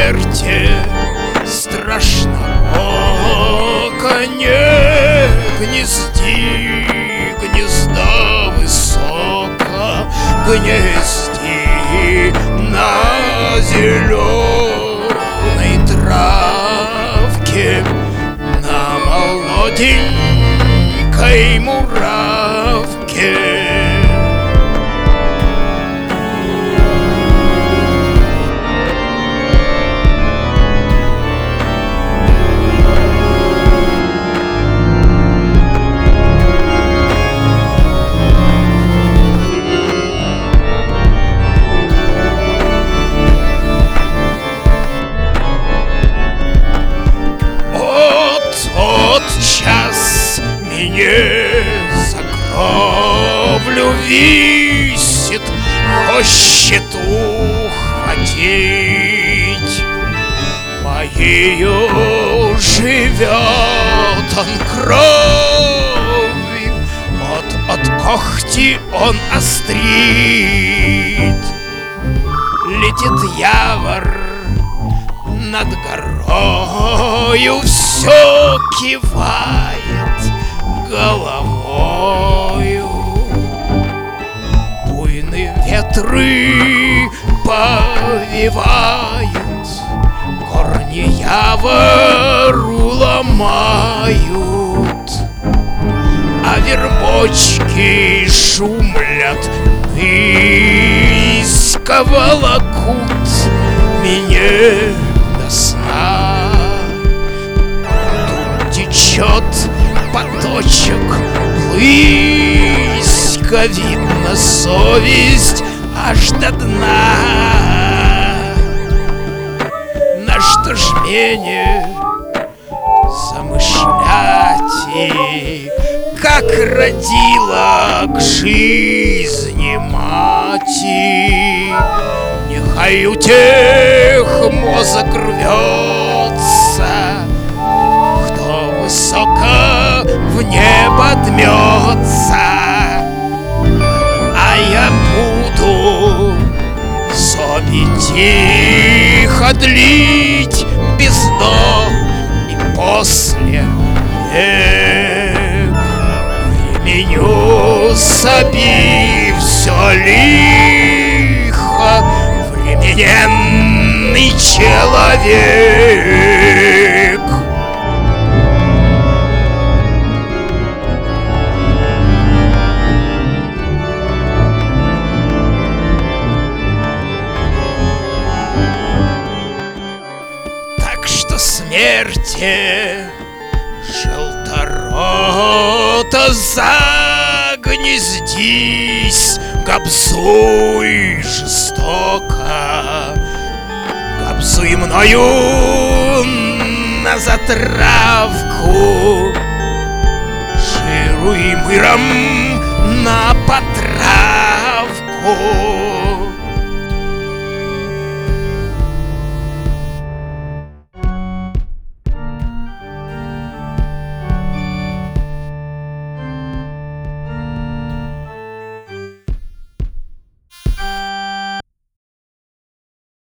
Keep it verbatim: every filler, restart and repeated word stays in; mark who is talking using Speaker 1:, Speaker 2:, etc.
Speaker 1: смерти страшно око не гнезди, гнезда высоко гнезди на зеленой травке, на молоденькой муравке. За кровлю висит, хочет ухватить моею живет он кровью, от, от когти он острит. Летит явор над горою, все кивает головою. Буйные ветры повивают, корни явору ломают, а вербочки шумлят, низко волокут меня до сна. Тут течет поточек близко, видно совесть аж до дна. На что ж мне замышлять, и как родила к жизни мати, нехай у тех мозг рвется, кто высоко в небо дмется, а я буду зоби тихо длить без дна и после век. Временю соби все лихо, временный человек. Смерти желторота загнездись, гобзуй жестоко, гобзуй мною на затравку, жируй мыром на потравку.